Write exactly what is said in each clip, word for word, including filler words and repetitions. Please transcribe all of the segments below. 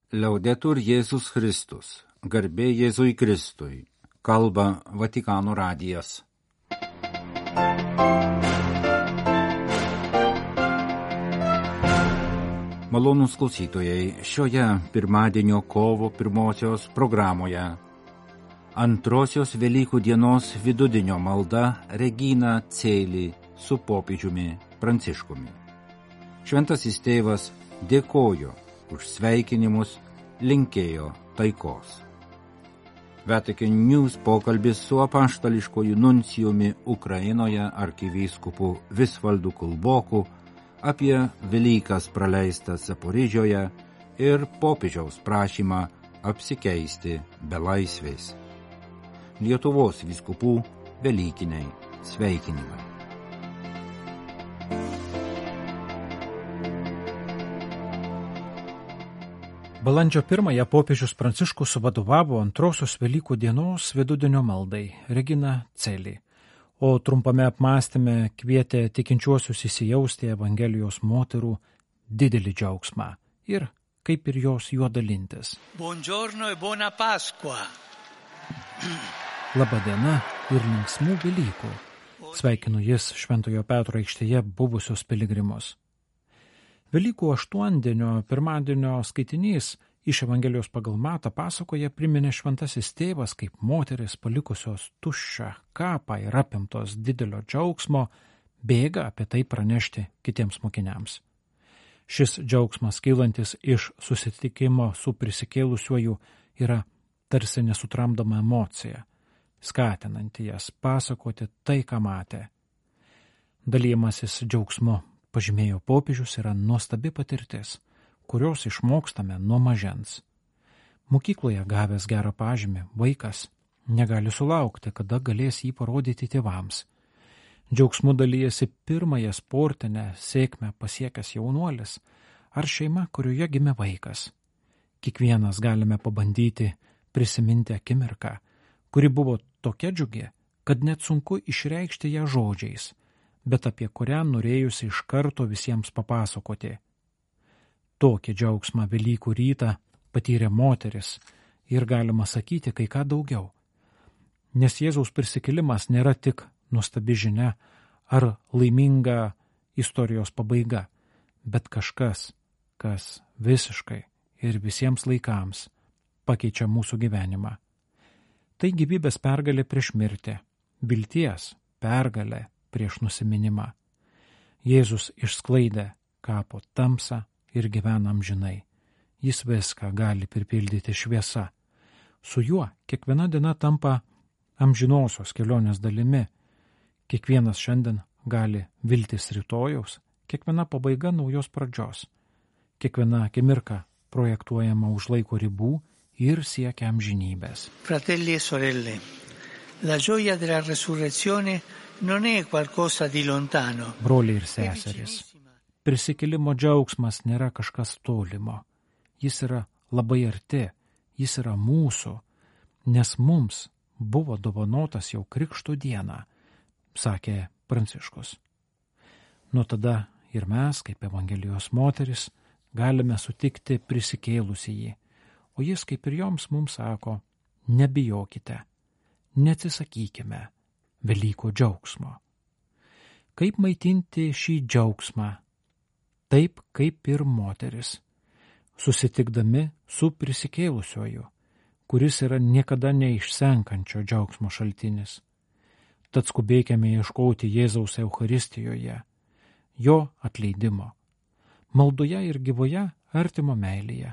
Laudetur Jėzus Kristus, garbė Jėzui Kristui, kalba Vatikano radijas. Malonūs klausytojai, šioje pirmadienio kovo pirmosios programoje antrosios Velykų dienos vidudienio malda Regina Coeli su popiežiumi Pranciškumi. Šventasis tėvas dėkojo už sveikinimus, linkėjo taikos. Vatican News pokalbis su apaštališkoju nuncijumi Ukrainoje arkivyskupu Visvaldu Kulboku apie Velykas praleistas Zaporižioje ir popiežiaus prašymą apsikeisti belaisviais. Lietuvos vyskupų velykiniai sveikinimai. Balandžio pirmąją popiežius Pranciškus vadovavo antrosios Velykų dienos vidudienio maldai Regina Coeli, o trumpame apmąstyme kvietė tikinčiuosius įsijausti Evangelijos moterų didelį džiaugsmą ir kaip ir jos juo dalintis. Buongiorno e buona Pasqua. Labą dieną ir linksmų Velykų. Sveikinu jis Šventojo Petro aikštėje buvusius piligrimus. Velykų aštuondienio pirmadienio skaitinys iš Evangelijos pagal Matą pasakoje priminė šventasis tėvas, kaip moteris palikusios tuščią kapą ir apimtos didelio džiaugsmo bėga apie tai pranešti kitiems mokiniams. Šis džiaugsmas kylantis iš susitikimo su prisikėlusiuoju yra tarsi nesutramdoma emocija, skatinanti jas pasakoti tai, ką matė. Dalymasis džiaugsmu, pažymėjo popiežius, yra nuostabi patirtis, kurios išmokstame nuo mažens. Mokykloje gavęs gerą pažymį, vaikas negali sulaukti, kada galės jį parodyti tėvams. Džiaugsmu dalyjasi pirmąją sportinę sėkmę pasiekęs jaunuolis ar šeima, kurioje gimė vaikas. Kiekvienas galime pabandyti prisiminti akimirką, kuri buvo tokia džiugi, kad net sunku išreikšti ją žodžiais, bet apie kurią norėjusi iš karto visiems papasakoti. Tokį džiaugsmą Velykų rytą patyrė moteris ir galima sakyti kai ką daugiau. Nes Jėzaus prisikėlimas nėra tik nuostabi žinia ar laiminga istorijos pabaiga, bet kažkas, kas visiškai ir visiems laikams pakeičia mūsų gyvenimą. Tai gyvybės pergalė prieš mirtį, vilties pergalė prieš nusiminimą. Jėzus išsklaidė kapo tamsą ir gyvena amžinai. Jis viską gali pripildyti šviesa. Su juo kiekviena diena tampa amžinosios kelionės dalimi. Kiekvienas šiandien gali viltis rytojaus, kiekviena pabaiga naujos pradžios. Kiekviena akimirka projektuojama už laiko ribų ir siekia amžinybės. Fratelli e sorelle, la gioia della resurrezione non è qualcosa di lontano. Broliai ir seserys, prisikėlimo džiaugsmas nėra kažkas tolimo. Jis yra labai arti, jis yra mūsų, nes mums buvo dovanotas jau Krikšto dieną, sakė Pranciškus. Nuo tada ir mes, kaip Evangelijos moteris, galime sutikti prisikėlusįjį, o jis, kaip ir joms, mums sako, nebijokite, neatsisakykime Velykų džiaugsmo. Kaip maitinti šį džiaugsmą? Taip kaip ir moteris, susitikdami su prisikėlusiuoju, kuris yra niekada neišsenkančio džiaugsmo šaltinis. Tad skubėkime ieškoti Jėzaus Eucharistijoje, jo atleidimo, maldoje ir gyvoje artimo meilėje.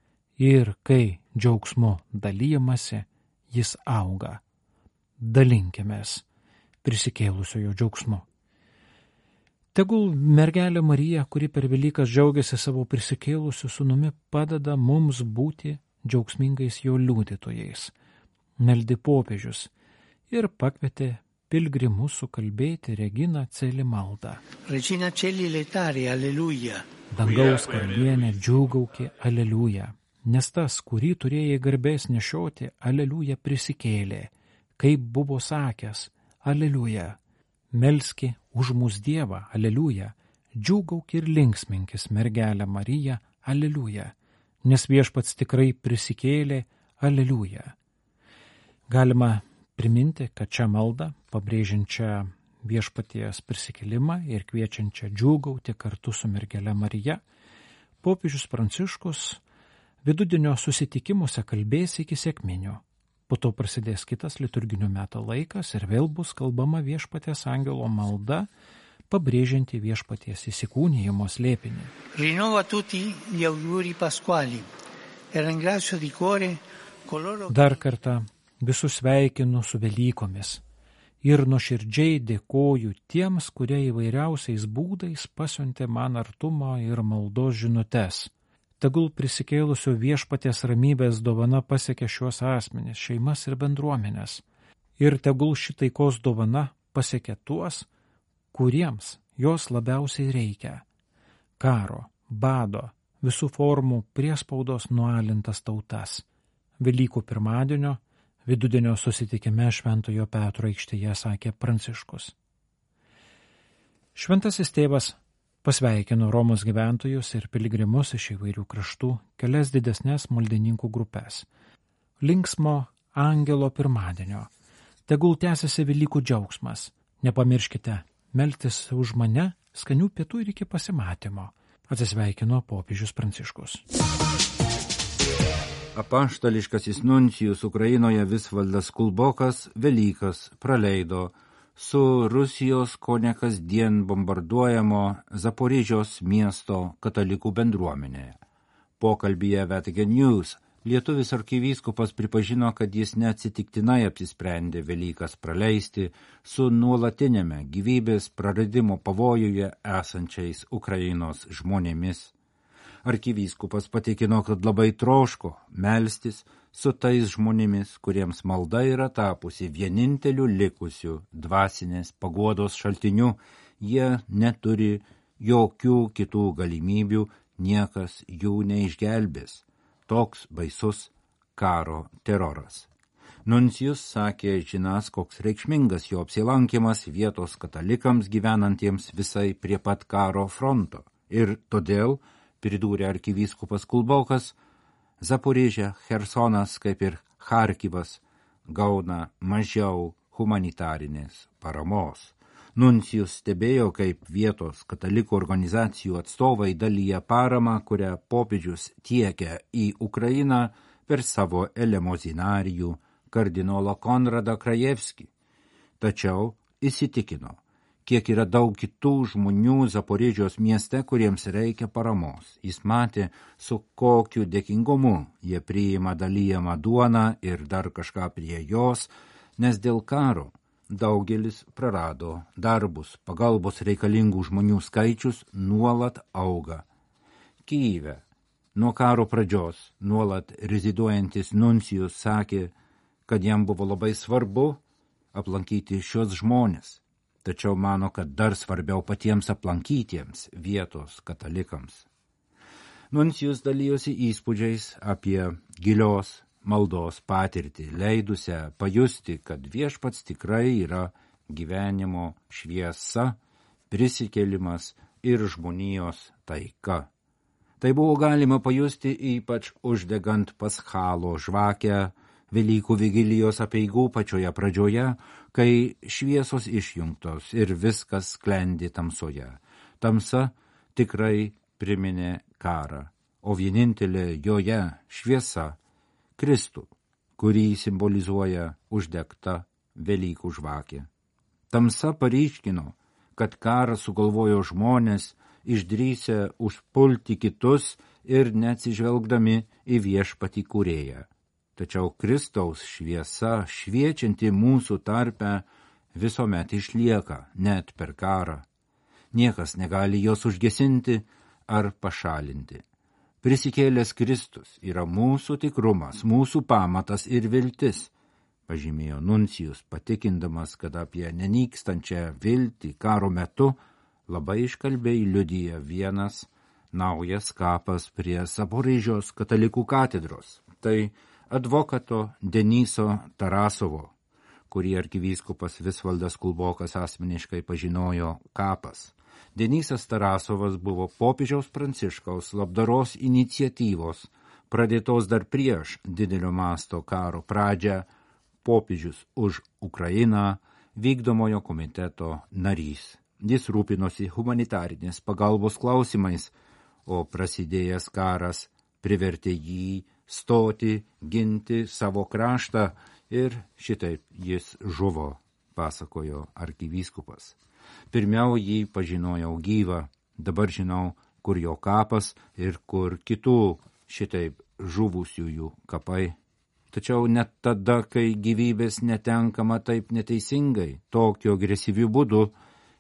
Ir kai džiaugsmu dalyjamasi, jis auga. Dalinkimės prisikėlusiojo džiaugsmu. Tegul mergelė Marija, kuri per Velykas džiaugiasi savo prisikėlusiu sūnumi, padeda mums būti džiaugsmingais jo liudytojais, meldi popiežius ir pakvietė pilgrimus sukalbėti Regina Coeli maldą. Regina Coeli letare, alleluja. Dangaus karalienė, džiūgauki, aleliuja, nes tas, kurį turėjai garbės nešioti, aleliuja prisikėlė, kaip buvo sakęs, aleliuja. Melski už mus Dievą, aleliuja, džiūgauk ir linksminkis, mergelė Marija, aleliuja, nes viešpats tikrai prisikėlė, aleliuja. Galima priminti, kad šią maldą, pabrėžiančią viešpaties prisikėlimą ir kviečiančią džiūgauti kartu su mergele Marija, popiežius Pranciškus vidudienio susitikimuose kalbės iki sekminių. Po to prasidės kitas liturginio meto laikas ir vėl bus kalbama viešpaties angelo malda, pabrėžianti viešpaties įsikūnijimo slėpinį. Rinnovo a tutti gli auguri pasquali e ringrazio di cuore coloro. Dar kartą visus sveikinu su Velykomis ir nuoširdžiai dėkoju tiems, kurie įvairiausiais būdais pasiuntė man artumo ir maldos žinutes. Tegul prisikėlusio viešpaties ramybės dovana pasiekia šiuos asmenis, šeimas ir bendruomenės. Ir tegul ši taikos dovana pasiekia tuos, kuriems jos labiausiai reikia. Karo, bado, visų formų priespaudos nualintas tautas. Velykų pirmadienio, vidudienio susitikime Šventojo Petro aikštėje sakė Pranciškus. Šventasis tėvas pasveikino Romos gyventojus ir piligrimus iš įvairių kraštų, kelias didesnės maldininkų grupės. Linksmo angelo pirmadienio. Tegul tęsiasi Velykų džiaugsmas. Nepamirškite meltis už mane, skanių pietų ir iki pasimatymo. Atsisveikino popiežius Pranciškus. Apaštališkasis nuncijus Ukrainoje Visvaldas Kulbokas Velykas praleido su Rusijos kone kasdien bombarduojamo Zaporižios miesto katalikų bendruomenėje. Pokalbyje Vatican News lietuvis arkivyskupas pripažino, kad jis neatsitiktinai apsisprendė Velykas praleisti su nuolatinėme gyvybės praradimo pavojuje esančiais Ukrainos žmonėmis. Arkivyskupas patikino, kad labai troško melstis su tais žmonėmis, kuriems malda yra tapusi vieninteliu likusiu dvasinės paguodos šaltiniu, jie neturi jokių kitų galimybių, niekas jų neišgelbės. Toks baisus karo teroras. Nuncijus sakė, žinas, koks reikšmingas jo apsilankimas vietos katalikams gyvenantiems visai prie pat karo fronto. Ir todėl, pridūrė arkivyskupas Kulbokas, Zaporižė, Chersonas, kaip ir Charkivas, gauna mažiau humanitarinės paramos. Nuncijus stebėjo, kaip vietos katalikų organizacijų atstovai dalyja paramą, kurią popiežius tiekia į Ukrainą per savo elemozinarijų kardinolą Konradą Krajevskį. Tačiau įsitikino, kiek yra daug kitų žmonių Zaporižės mieste, kuriems reikia paramos. Jis matė, su kokiu dėkingumu jie priima dalyjamą duoną ir dar kažką prie jos, nes dėl karo daugelis prarado darbus, pagalbos reikalingų žmonių skaičius nuolat auga. Kyjive nuo karo pradžios nuolat reziduojantis nuncijus sakė, kad jam buvo labai svarbu aplankyti šios žmonės. Tačiau mano, kad dar svarbiau patiems aplankytiems vietos katalikams. Nuncijus dalyjosi įspūdžiais apie gilios maldos patirtį, leidusią pajusti, kad viešpats tikrai yra gyvenimo šviesa, prisikėlimas ir žmonijos taika. Tai buvo galima pajusti ypač uždegant paschalo žvakę Velykų vigilijos apeigų pačioje pradžioje, kai šviesos išjungtos ir viskas sklendi tamsoje. Tamsa tikrai priminė karą, o vienintelė joje šviesa Kristų, kurį simbolizuoja uždegta Velykų žvakė. Tamsa paryškino, kad karą sugalvojo žmonės, išdrįsę užpulti kitus ir neatsižvelgdami į viešpatį kūrėją. Tačiau Kristaus šviesa, šviečianti mūsų tarpe, visuomet išlieka, net per karą. Niekas negali jos užgesinti ar pašalinti. Prisikėlęs Kristus yra mūsų tikrumas, mūsų pamatas ir viltis, pažymėjo nuncijus, patikindamas, kad apie nenykstančią viltį karo metu labai iškalbiai liudija vienas naujas kapas prie Zaporižės katalikų katedros. Tai advokato Deniso Tarasovo, kurį arkivyskupas Visvaldas Kulbokas asmeniškai pažinojo, kapas. Denisas Tarasovas buvo popiežiaus Pranciškaus labdaros iniciatyvos pradėtos dar prieš didelio masto karo pradžią, popiežius už Ukrainą vykdomojo komiteto narys. Jis rūpinosi humanitarinės pagalbos klausimais, o prasidėjęs karas privertė jį stoti, ginti savo kraštą ir šitaip jis žuvo, pasakojo arkivyskupas. Pirmiau jį pažinojau gyvą, dabar žinau, kur jo kapas ir kur kitų šitaip žuvusiųjų kapai. Tačiau net tada, kai gyvybės netenkama taip neteisingai, tokiu agresyviu būdu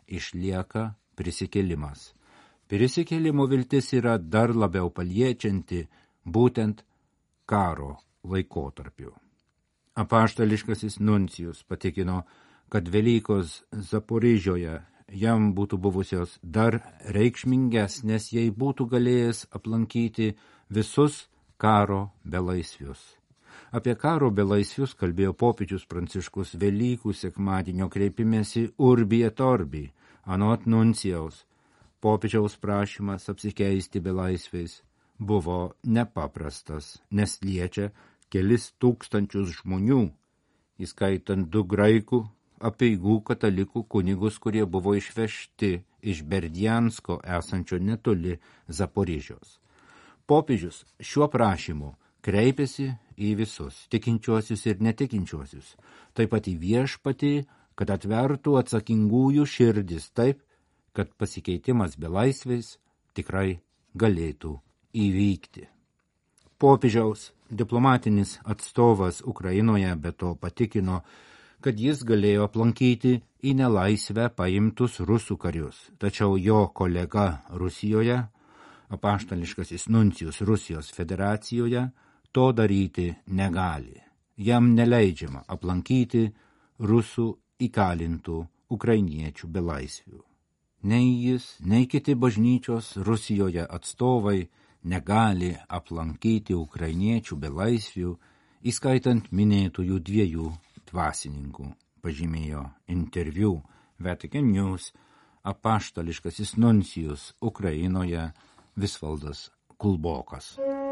išlieka prisikėlimas. Prisikėlimo viltis yra dar labiau paliečianti būtent karo laikotarpiu. Apaštališkasis nuncijus patikino, kad Velykos Zaporižioje jam būtų buvusios dar reikšmingesnės, jei būtų galėjęs aplankyti visus karo belaisvius. Apie karo belaisvius kalbėjo popiežius Pranciškus Velykų sekmadienio kreipimėsi Urbi et Orbi, anot nuncijaus. Popiežiaus prašymas apsikeisti belaisviais buvo nepaprastas, nes liečia kelis tūkstančius žmonių, įskaitant du graikų apeigų katalikų kunigus, kurie buvo išvežti iš Berdiansko esančio netoli Zaporižios. Popiežius šiuo prašymu kreipėsi į visus, tikinčiuosius ir netikinčiuosius, taip pat į viešpatį, kad atvertų atsakingųjų širdis taip, kad pasikeitimas belaisviais tikrai galėtų įvykti. Popiežiaus diplomatinis atstovas Ukrainoje be to patikino, kad jis galėjo aplankyti į nelaisvę paimtus rusų karius, tačiau jo kolega Rusijoje, apaštališkasis nuncijus Rusijos federacijoje, to daryti negali. Jam neleidžiama aplankyti rusų įkalintų ukrainiečių belaisvių. Nei jis, nei kiti bažnyčios Rusijoje atstovai negali aplankyti ukrainiečių belaisvių, įskaitant minėtųjų dviejų dvasininkų, pažymėjo interviu Vatican News apaštališkasis nuncijus Ukrainoje Visvaldas Kulbokas.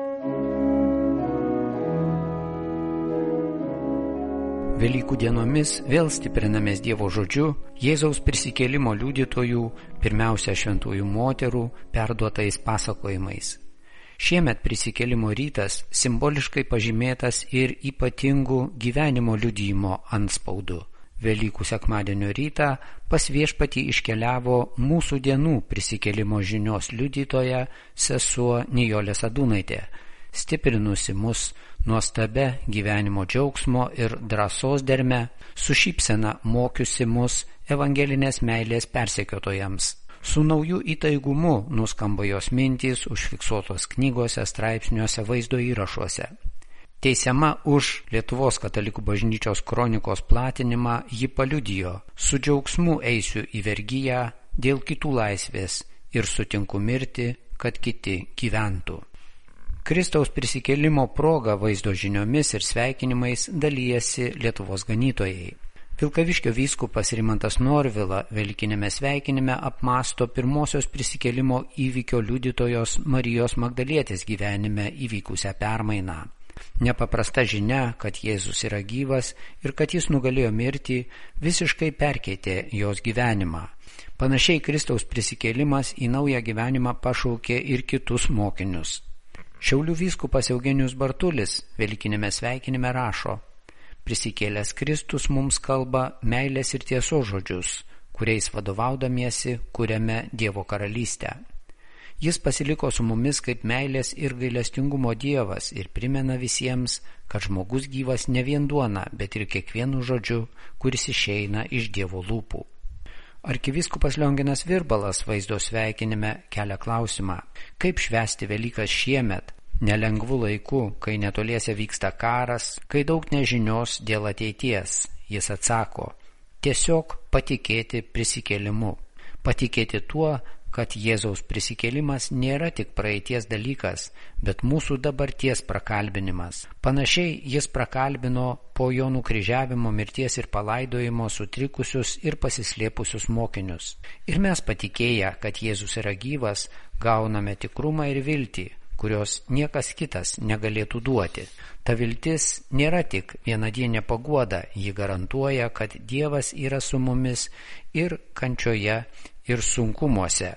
Velykų dienomis vėl stiprinamės Dievo žodžiu, Jėzaus prisikėlimo liudytojų, pirmiausia šventųjų moterų, perduotais pasakojimais. Šiemet prisikėlimo rytas simboliškai pažymėtas ir ypatingų gyvenimo liudijimo antspaudu. Velykų sekmadienio rytą pas viešpatį iškeliavo mūsų dienų prisikėlimo žinios liudytoja sesuo Nijolė Sadūnaitė, stiprinusi mus nuostabia gyvenimo džiaugsmo ir drąsos derme, su šypsena mokiusi mus evangelinės meilės persekiotojams. Su nauju įtaigumu nuskambo jos mintys užfiksuotos knygose, straipsniuose, vaizdo įrašuose. Teisiama už Lietuvos katalikų bažnyčios kronikos platinimą, ji paliudijo: su džiaugsmu eisiu į vergiją dėl kitų laisvės ir sutinku mirti, kad kiti gyventų. Kristaus prisikėlimo proga vaizdo žiniomis ir sveikinimais dalyjasi Lietuvos ganytojai. Vilkaviškio vyskupas Rimantas Norvila velykinėme sveikinime apmąsto pirmosios prisikėlimo įvykio liudytojos Marijos Magdalietės gyvenime įvykusią permainą. Nepaprasta žinia, kad Jėzus yra gyvas ir kad jis nugalėjo mirtį, visiškai perkeitė jos gyvenimą. Panašiai Kristaus prisikėlimas į naują gyvenimą pašaukė ir kitus mokinius. Šiaulių vyskupas Eugenijus Bartulis velykinėme sveikinime rašo: prisikėlęs Kristus mums kalba meilės ir tiesos žodžius, kuriais vadovaudamiesi kuriame Dievo karalystę. Jis pasiliko su mumis kaip meilės ir gailestingumo Dievas ir primena visiems, kad žmogus gyvas ne vien duona, bet ir kiekvienu žodžiu, kuris išeina iš Dievo lūpų. Arkivyskupas Lionginas Virbalas vaizdo sveikinime kelia klausimą: kaip švęsti Velykas šiemet, nelengvu laiku, kai netoliese vyksta karas, kai daug nežinios dėl ateities? Jis atsako: tiesiog patikėti prisikėlimu. Patikėti tuo, kad Jėzaus prisikėlimas nėra tik praeities dalykas, bet mūsų dabarties prakalbinimas. Panašiai jis prakalbino po jo nukryžiavimo, mirties ir palaidojimo sutrikusius ir pasislėpusius mokinius. Ir mes patikėję, kad Jėzus yra gyvas, gauname tikrumą ir viltį, kurios niekas kitas negalėtų duoti. Ta viltis nėra tik vienadienė paguoda, ji garantuoja, kad Dievas yra su mumis ir kančioje, ir sunkumuose,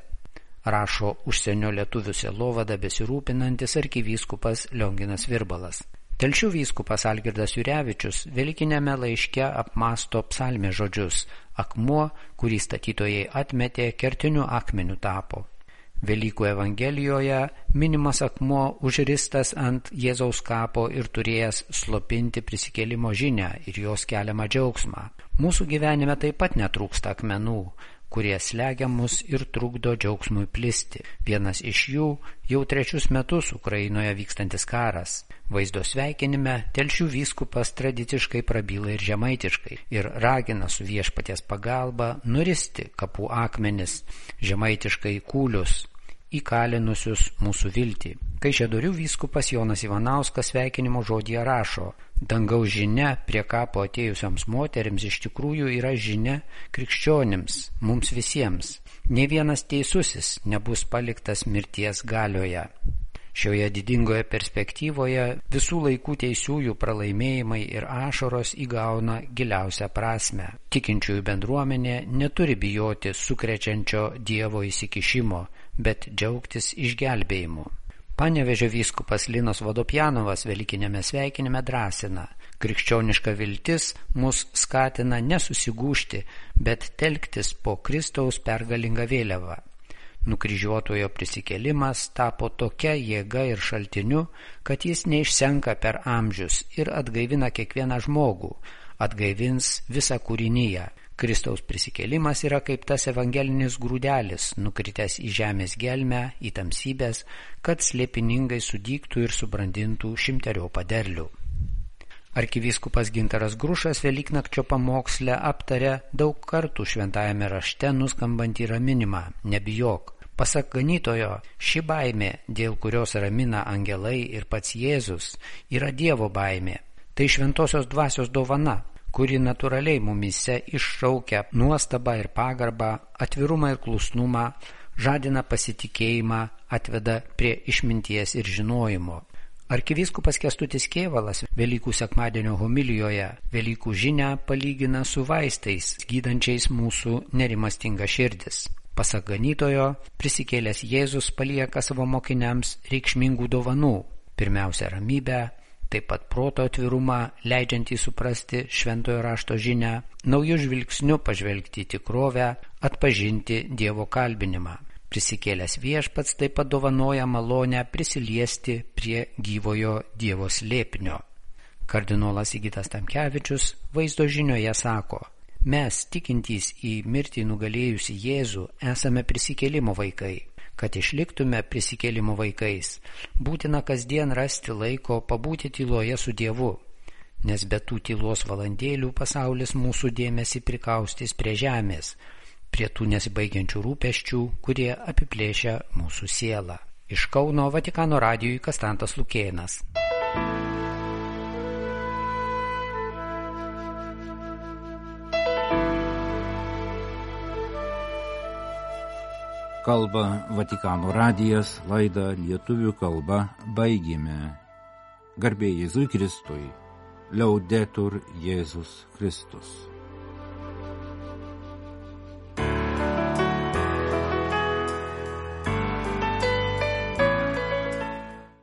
rašo užsienio lietuvių sielovada besirūpinantis arkivyskupas Lionginas Virbalas. Telšių vyskupas Algirdas Jurevičius Velykiniame laiške apmąsto psalmės žodžius: akmuo, kurį statytojai atmetė, kertiniu akmeniu tapo. Velykų evangelijoje minimas akmuo užristas ant Jėzaus kapo ir turėjęs slopinti prisikėlimo žinią ir jos keliamą džiaugsmą. Mūsų gyvenime taip pat netrūksta akmenų, kurie slegia mus ir trukdo džiaugsmui plisti. Vienas iš jų jau trečius metus Ukrainoje vykstantis karas. Vaizdo sveikinime Telšių vyskupas tradiciškai prabyla ir žemaitiškai ir ragina su viešpaties pagalba nuristi kapų akmenis, žemaitiškai kūlius, įkalinusius mūsų viltį. Kaišiadorių vyskupas Jonas Ivanauskas sveikinimo žodyje rašo: dangaus žinia prie kapo atėjusioms moterims iš tikrųjų yra žinia krikščionims, mums visiems. Nė vienas teisusis nebus paliktas mirties galioje. Šioje didingoje perspektyvoje visų laikų teisiųjų pralaimėjimai ir ašaros įgauna giliausią prasmę. Tikinčiųjų bendruomenė neturi bijoti sukrečiančio Dievo įsikišimo, bet džiaugtis išgelbėjimu. Panevėžio vyskupas Linas Vodopjanovas Velykiniame sveikinime drąsina: krikščioniška viltis mus skatina nesusigūžti, bet telktis po Kristaus pergalingą vėliavą. Nukryžiuotojo prisikėlimas tapo tokia jėga ir šaltiniu, kad jis neišsenka per amžius ir atgaivina kiekvieną žmogų, atgaivins visą kūriniją. Kristaus prisikėlimas yra kaip tas evangelinis grūdelis, nukritęs į žemės gelmę, į tamsybės, kad slėpiningai sudygtų ir subrandintų šimteriopą derlių. Arkivyskupas Gintaras Grušas Velyknakčio pamoksle aptarė daug kartų šventajame rašte nuskambantį raminimą: nebijok. Pasak ganytojo, ši baimė, dėl kurios ramina angelai ir pats Jėzus, yra Dievo baimė. Tai šventosios dvasios dovana, kuri natūraliai mumyse iššaukia nuostabą ir pagarbą, atvirumą ir klusnumą, žadina pasitikėjimą, atveda prie išminties ir žinojimo. Arkivyskupas Kęstutis Kėvalas Velykų sekmadienio homilijoje Velykų žinią palygina su vaistais, gydančiais mūsų nerimastingą širdis. Pasak ganytojo, prisikėlęs Jėzus palieka savo mokiniams reikšmingų dovanų. Pirmiausia, ramybę, taip pat proto atvirumą, leidžiantį suprasti šventojo rašto žinią, naujų žvilgsnių pažvelgti į tikrovę, atpažinti Dievo kalbinimą. Prisikėlęs viešpats taip pat dovanoja malonę prisiliesti prie gyvojo Dievo slėpinio. Kardinolas Sigitas Tamkevičius vaizdo žinioje sako: mes, tikintys į mirtį nugalėjusi Jėzų, esame prisikėlimo vaikai. Kad išliktume prisikėlimo vaikais, būtina kasdien rasti laiko pabūti tyloje su Dievu, nes be tų tylos valandėlių pasaulis mūsų dėmesį prikaustys prie žemės, prie tų nesibaigiančių rūpesčių, kurie apiplėšia mūsų sielą. Iš Kauno Vatikano radijui Kastantas Lukėnas. Kalba Vatikano radijas, laidą lietuvių kalba baigėme. Garbė Jėzui Kristui, Liaudetur Jėzus Kristus.